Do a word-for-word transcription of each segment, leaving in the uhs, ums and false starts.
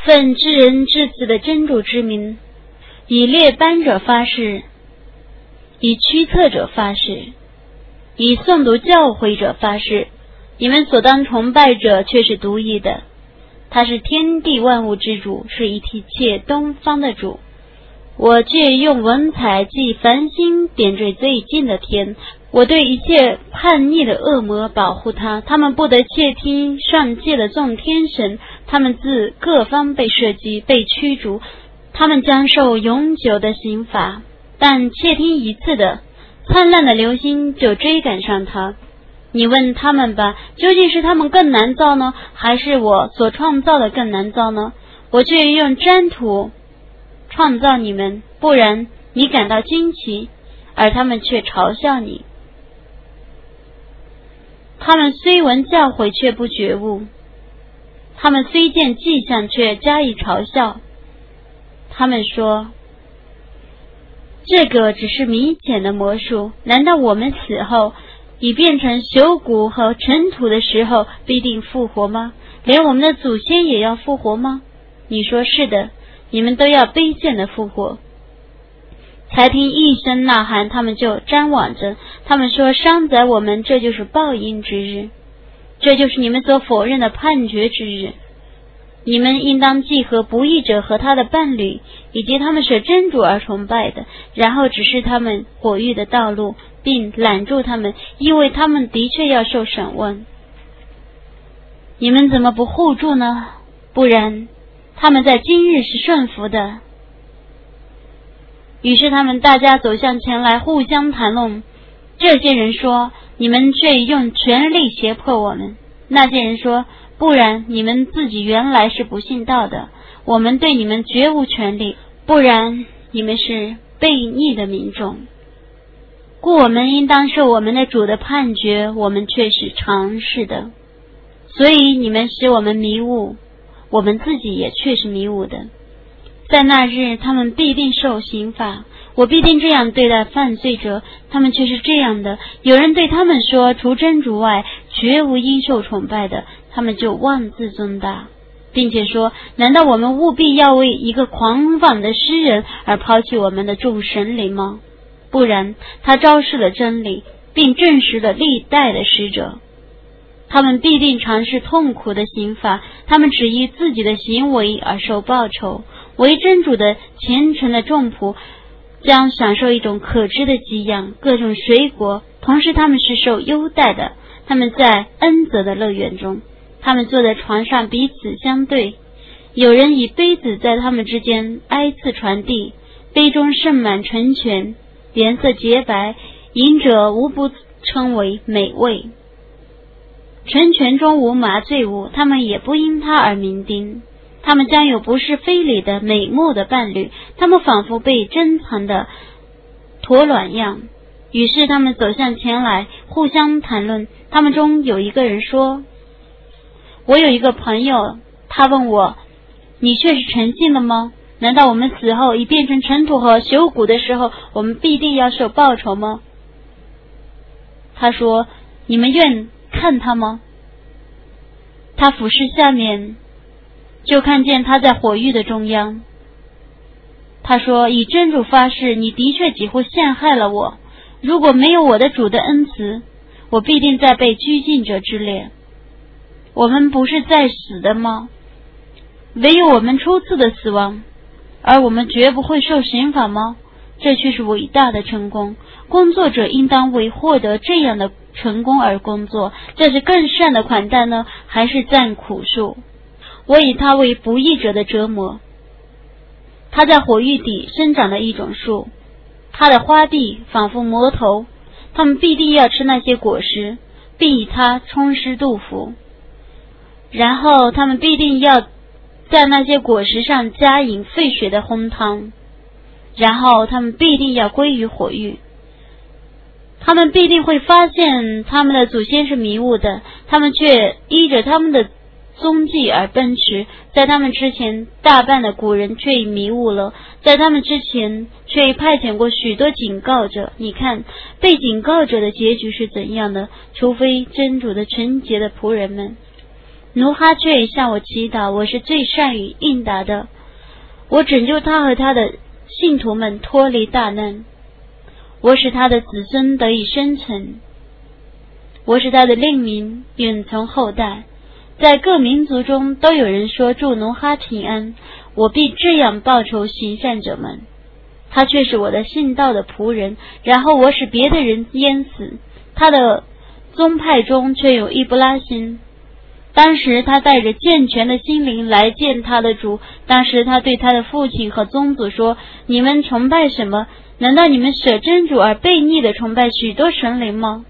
奉至仁至慈的真主之名，以列班者发誓，以驱策者发誓，以诵读教诲者发誓，你们所当崇拜者却是独一的，他是天地万物之主，是一切东方的主。我却用文采即繁星点缀最近的天，我对一切叛逆的恶魔保护他，他们不得窃听上界的众天神，他们自各方被射击被驱逐，他们将受永久的刑罚，但窃听一次的灿烂的流星就追赶上他。你问他们吧，究竟是他们更难造呢，还是我所创造的更难造呢？我却用粘土创造你们，不然你感到惊奇，而他们却嘲笑你。他们虽闻教诲却不觉悟，他们虽见迹象却加以嘲笑。他们说，这个只是迷浅的魔术，难道我们死后已变成朽骨和尘土的时候必定复活吗？连我们的祖先也要复活吗？你说是的，你们都要卑贱的复活。才听一声呐喊，他们就张望着，他们说，伤宰我们，这就是报应之日，这就是你们所否认的判决之日。你们应当记合不义者和他的伴侣，以及他们舍真主而崇拜的，然后指示他们火狱的道路，并拦住他们，因为他们的确要受审问。你们怎么不护住呢？不然他们在今日是顺服的。于是他们大家走向前来，互相谈论。这些人说，你们却用权力胁迫我们。那些人说，不然你们自己原来是不信道的，我们对你们绝无权利，不然你们是悖逆的民众。故我们应当受我们的主的判决，我们却是常识的。所以你们使我们迷雾，我们自己也确是迷雾的。在那日他们必定受刑罚，我必定这样对待犯罪者，他们却是这样的。有人对他们说，除真主外绝无应受崇拜的，他们就妄自尊大，并且说，难道我们务必要为一个狂妄的诗人而抛弃我们的众神灵吗？不然他昭示了真理，并证实了历代的使者。他们必定尝试痛苦的刑罚，他们只依自己的行为而受报酬。为真主的虔诚的众仆将享受一种可知的给养，各种水果，同时他们是受优待的。他们在恩泽的乐园中，他们坐在床上彼此相对，有人以杯子在他们之间挨次传递，杯中盛满纯泉，颜色洁白，饮者无不称为美味。纯泉中无麻醉物，他们也不因它而酩酊。他们将有不是非礼的美貌的伴侣，他们仿佛被珍藏的驼卵样。于是他们走向前来，互相谈论。他们中有一个人说，我有一个朋友，他问我，你却是诚信的吗？难道我们死后已变成尘土和朽骨的时候，我们必定要受报酬吗？他说，你们愿看他吗？他俯视下面，就看见他在火狱的中央。他说，以真主发誓，你的确几乎陷害了我，如果没有我的主的恩慈，我必定在被拘禁者之列。我们不是在死的吗？唯有我们初次的死亡，而我们绝不会受刑罚吗？这却是伟大的成功，工作者应当为获得这样的成功而工作。这是更善的款待呢，还是赞苦树？我以它为不义者的折磨。它在火狱底生长的一种树，它的花蒂仿佛魔头，他们必定要吃那些果实，并以它充实肚腹，然后他们必定要在那些果实上加饮沸水的烘汤，然后他们必定要归于火狱。他们必定会发现他们的祖先是迷雾的，他们却依着他们的踪迹而奔驰，在他们之前大半的古人却已迷雾了，在他们之前却已派遣过许多警告者。你看被警告者的结局是怎样的？除非真主的纯洁的仆人们， 努哈却向我祈祷，我是最善于应答的。我拯救他和他的信徒们脱离大难，我使他的子孙得以生存，我使他的令名永存后代。在各民族中都有人说祝努哈平安，我必这样报酬行善者们。他却是我的信道的仆人，然后我使别的人淹死。他的宗派中却有易布拉欣，当时他带着健全的心灵来见他的主。当时他对他的父亲和宗族说，你们崇拜什么？难道你们舍真主而悖逆的崇拜许多神灵吗？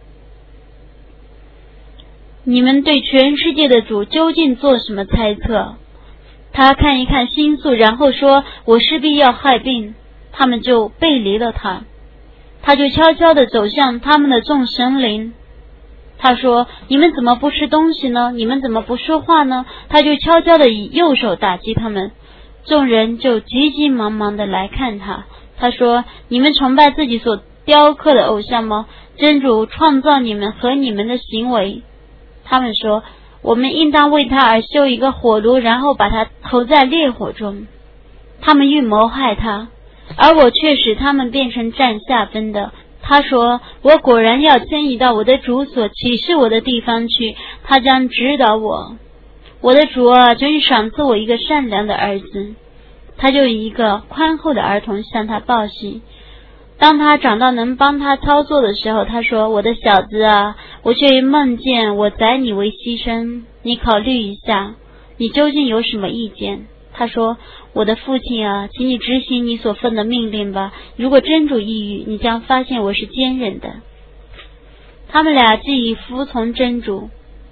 你们对全世界的主究竟做什么猜测？他看一看星宿，然后说，我势必要害病。他们就背离了他，他就悄悄地走向他们的众神灵。他说，你们怎么不吃东西呢？你们怎么不说话呢？他就悄悄地以右手打击他们。众人就急急忙忙地来看他。他说，你们崇拜自己所雕刻的偶像吗？真主创造你们和你们的行为。他们说，我们应当为他而修一个火炉，然后把他投在烈火中。他们欲谋害他，而我却使他们变成占下分的。他说，我果然要迁移到我的主所启示我的地方去，他将指导我。我的主啊，真赏赐我一个善良的儿子。他就以一个宽厚的儿童向他报喜。当他长到能帮他操作的时候，他说，我的小子啊，我却梦见我宰你为牺牲，你考虑一下，你究竟有什么意见？他说，我的父亲啊，请你执行你所奉的命令吧，如果真主抑郁，你将发现我是坚忍的。他们俩既已服从真主，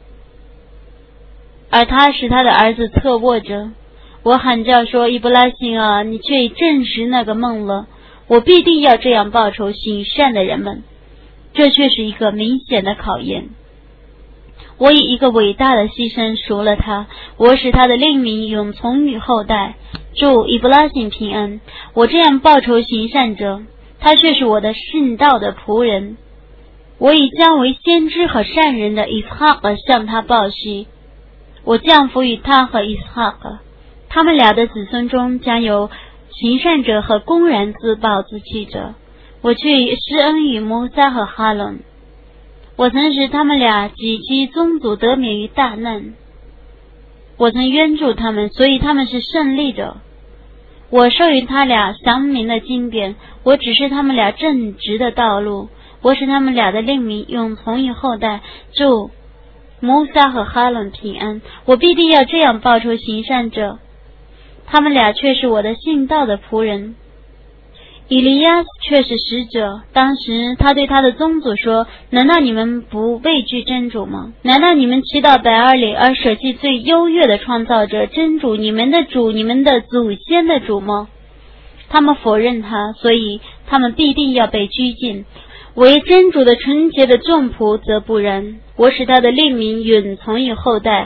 而他使他的儿子侧卧着。我喊叫说，伊布拉欣啊，你却已证实那个梦了，我必定要这样报酬行善的人们。这却是一个明显的考验。我以一个伟大的牺牲赎了他，我使他的令名永从于后代。祝伊布拉欣平安。我这样报酬行善者，他却是我的信道的仆人。我已将为先知和善人的伊斯哈克向他报喜。我降福于他和伊斯哈克，他们俩的子孙中将有行善者和公然自暴自弃者。我却施恩于摩萨和哈伦，我曾使他们俩及其宗族得免于大难。我曾援助他们，所以他们是胜利者。我授予他俩详明的经典，我指示他们俩正直的道路，我使他们俩的令名永从于后代。祝摩萨和哈伦平安。我必定要这样报酬行善者，他们俩却是我的信道的仆人。以利亚斯却是使者，当时他对他的宗族说，难道你们不畏惧真主吗？难道你们祈祷白尔里而舍弃最优越的创造者真主，你们的主，你们的祖先的主吗？他们否认他，所以他们必定要被拘禁。为真主的纯洁的众仆则不然，我使他的令名永从于后代。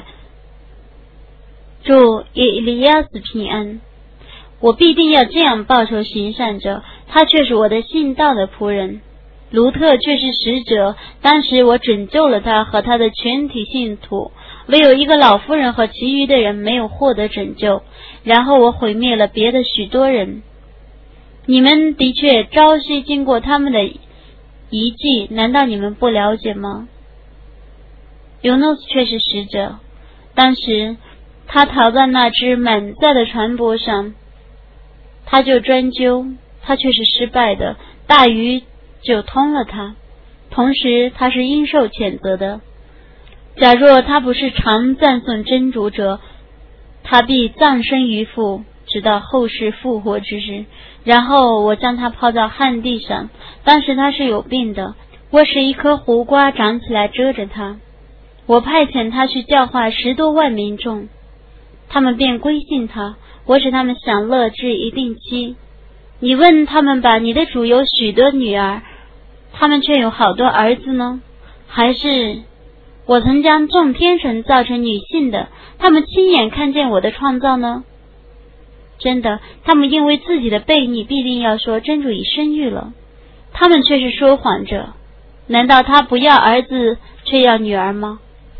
祝以利亚斯平安。我必定要这样报酬行善者，他却是我的信道的仆人。卢特却是使者，当时我拯救了他和他的全体信徒，唯有一个老妇人和其余的人没有获得拯救，然后我毁灭了别的许多人。你们的确朝夕经过他们的遗迹，难道你们不了解吗？尤诺斯却是使者，当时他逃到那只满载的船舶上，他就专究，他却是失败的，大鱼就通了他，同时他是应受谴责的。假若他不是常赞颂真主者，他必葬身于腹，直到后世复活之日。然后我将他抛到旱地上，当时他是有病的，我使一颗胡瓜长起来遮着他。我派遣他去教化十多万民众，他们便归信他，我使他们享乐至一定期。你问他们吧，你的主有许多女儿，他们却有好多儿子呢？还是我曾将众天神造成女性的，他们亲眼看见我的创造呢？真的，他们因为自己的悖逆必定要说真主已生育了，他们却是说谎者。难道他不要儿子却要女儿吗？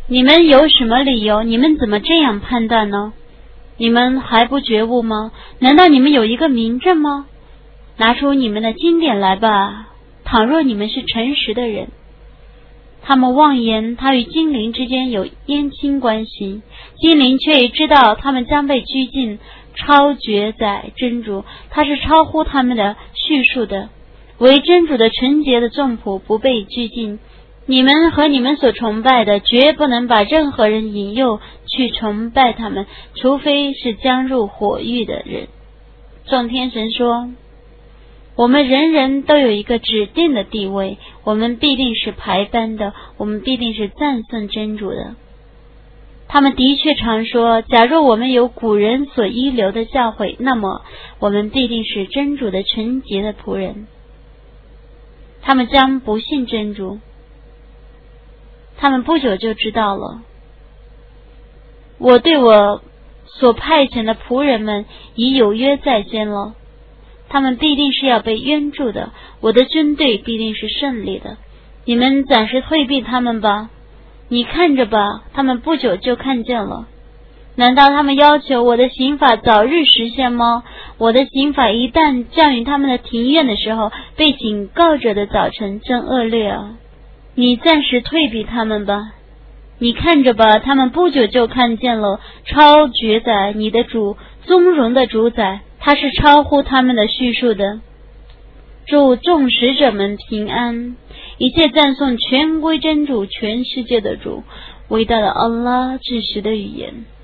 你们有什么理由？你们怎么这样判断呢？你们还不觉悟吗？难道你们有一个明证吗？拿出你们的经典来吧，倘若你们是诚实的人。他们妄言他与精灵之间有姻亲关系，精灵却已知道他们将被拘禁，超绝在真主，他是超乎他们的叙述的。为真主的纯洁的众仆不被拘禁，你们和你们所崇拜的绝不能把任何人引诱去崇拜他们，除非是将入火狱的人。众天神说，我们人人都有一个指定的地位，我们必定是排班的，我们必定是赞颂真主的。他们的确常说，假若我们有古人所遗留的教诲，那么我们必定是真主的纯洁的仆人。他们将不信真主，他们不久就知道了。我对我所派遣的仆人们已有约在先了，他们必定是要被冤住的，我的军队必定是胜利的。你们暂时退避他们吧，你看着吧，他们不久就看见了。难道他们要求我的刑法早日实现吗？我的刑法一旦降于他们的庭院的时候，被警告者的早晨真恶劣啊！你暂时退避他们吧，你看着吧，他们不久就看见了。超绝宰你的主，宗荣的主宰，他是超乎他们的叙述的。祝众使者们平安，一切赞颂全归真主，全世界的主，伟大的安拉至实的语言。